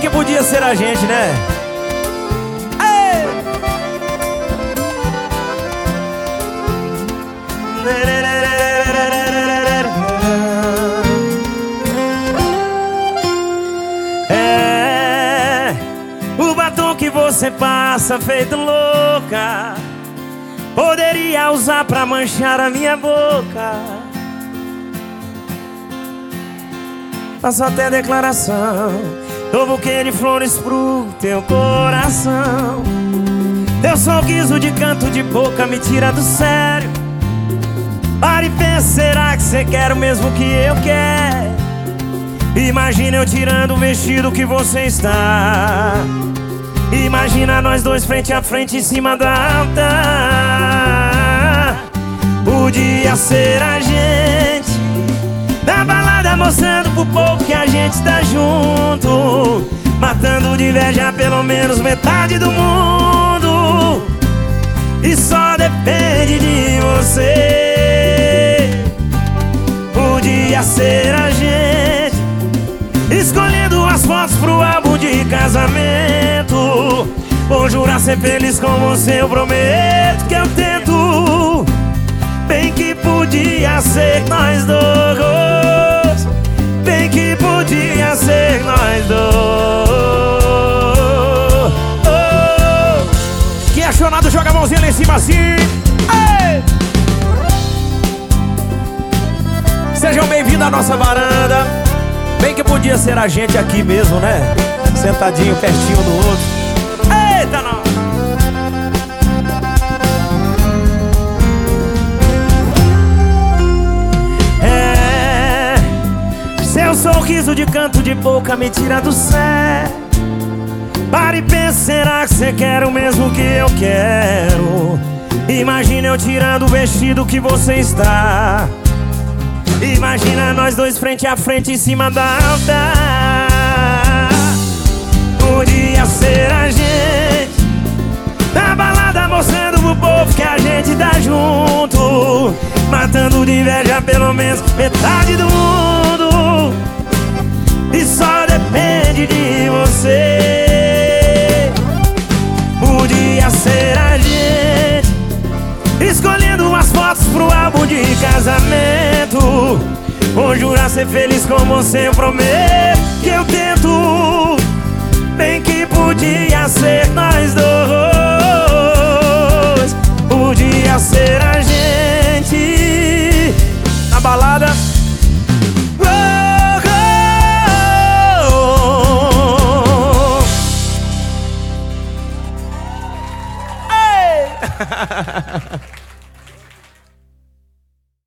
que podia ser a gente, né? Ei! É, o batom que você passa feito louca poderia usar pra manchar a minha boca. Faço até declaração, dou buquê de flores pro teu coração. Teu sorriso de canto de boca me tira do sério. Para e pensa, será que cê quer o mesmo que eu quero? Imagina eu tirando o vestido que você está. Imagina nós dois frente a frente em cima do altar. Podia ser a gente na balada, mostrando pro povo que a gente tá junto, matando de inveja pelo menos metade do mundo. E só depende de você. Podia ser a gente escolhendo as fotos pro álbum de casamento. Vou jurar ser feliz com você, eu prometo que eu tento. Bem que podia ser nós dois, bem que podia ser nós dois. Quem é chorado joga a mãozinha lá em cima assim. Ei! Sejam bem-vindos à nossa varanda. Bem que podia ser a gente aqui mesmo, né? Sentadinho pertinho do outro. Eita, não! Seu sorriso de canto de boca me tira do sério. Para e pensa, será que cê quer o mesmo que eu quero? Imagina eu tirando o vestido que você está. Imagina nós dois frente a frente em cima da altar. Podia ser a gente na balada, mostrando pro povo que a gente tá junto, matando de inveja pelo menos metade do mundo. E só depende de você. Podia ser a gente escolhendo umas fotos pro álbum de casamento. Vou jurar ser feliz com você, eu prometo que eu tento. Bem que podia ser nós dois, podia ser a gente na balada. Ei!